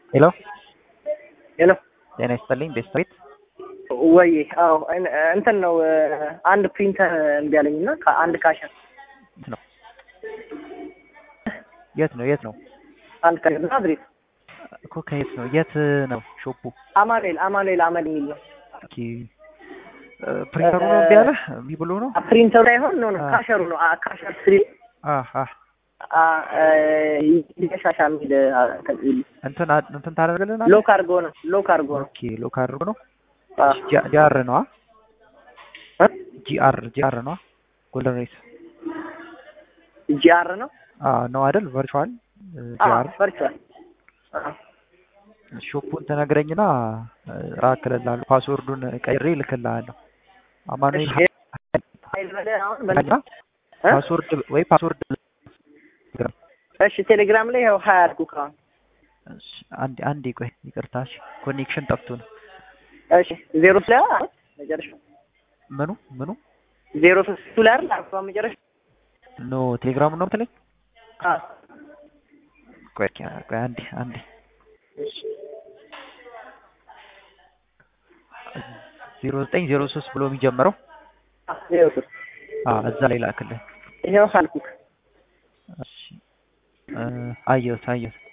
ሄሎ ሄሎ ጤና ይስጥልኝ ቤስት ወይ? አዎ እንትን ነው አንድ ፕሪንተር እምቢ አለኝና አንድ ካሸር ነው። የት ነው? አንድ ካሸር ናዝሬት እኮ ከየት ነው? የት ነው ሾፑ? አማኑኤል አመድ የሚል ነው። ኦኬ ፕሪንተሩ ነው እምቢ አለ? እምቢ ብሎ ነው? ፕሪንተሩ ሳይሆን ነው ካሸሩ ነው። ካሸር ስሪ ይሻሻ የሚል እንትን ታደርግልናለህ? ሎክ አድርጎ ነው። ኦኬ ሎክ አድርጎ ነው። ጂአር ነው ጂአር ነው ጎልደን ሬስ ጂአር ነው ነው አይደል? ቨርቹዋል ቨርቹዋል ሾፑን ተነግረኝና ራክልልሃለሁ። ፓስወርዱን ቀይሬ ልክልሃለሁ። አማኑኤል ፓስወርድ እሺ ቴሌግራም ላይ ያው 20 አድርጉ ካሁን። እሺ አንዴ ቆይ ይቅርታ። እሺ ኮኔክሽን ጠፍቶ ነው። እሺ 0 ላይ መጨረሻ ምኑ 0 ላይ አይደል? አርፋ መጨረሻ ኖ ቴሌግራም ነው የምትለኝ? ቆይ አንዴ እሺ 0903 ብሎ የሚጀምረው እዛ ላይ ላክልህ። ይሄው አልኩህ። እሺ አየሁት።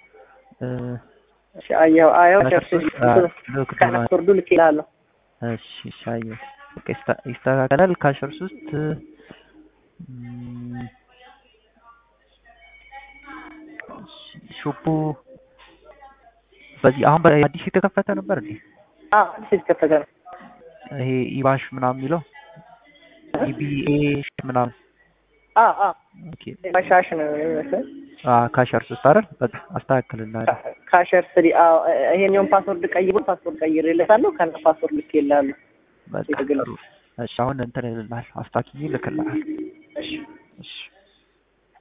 እሺ አየሁ ካሸር ልክ ይላል። እሺ አየሁት። ይስተካከላል። ካሸር 3 ሾፑ በዚህ አሁን በአዲስ የተከፈተ ነበር እንዴ? አዲስ የተከፈተ ነው። ይሄ ኢባሽ ምናምን የሚለው ኢቢኤ ምናምን ኦኬ ማሻሽ ነው የሚመስለው። ካሸር 3 አይደል? በቃ አስተካክልልሃለሁ። ካሸር 3 ይሄኛውን ፓስወርድ ቀይሬለታለሁ። ከነ ፓስወርድ ልኬልሃለሁ። በቃ እሺ አሁን እንትን ይልልሃል። አስተካክዬ ልክልሃለሁ። እሺ